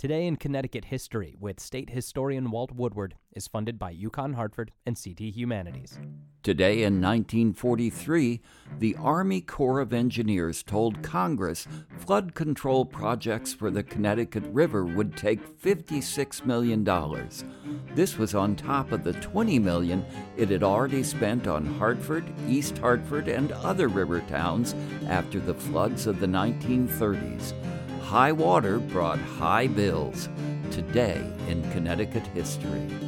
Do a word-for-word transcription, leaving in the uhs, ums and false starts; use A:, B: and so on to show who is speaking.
A: Today in Connecticut History with state historian Walt Woodward is funded by UConn Hartford and C T Humanities.
B: Today in nineteen forty-three, the Army Corps of Engineers told Congress flood control projects for the Connecticut River would take fifty-six million dollars. This was on top of the twenty million dollars it had already spent on Hartford, East Hartford, and other river towns after the floods of the nineteen thirties. High water brought high bills. Today in Connecticut History.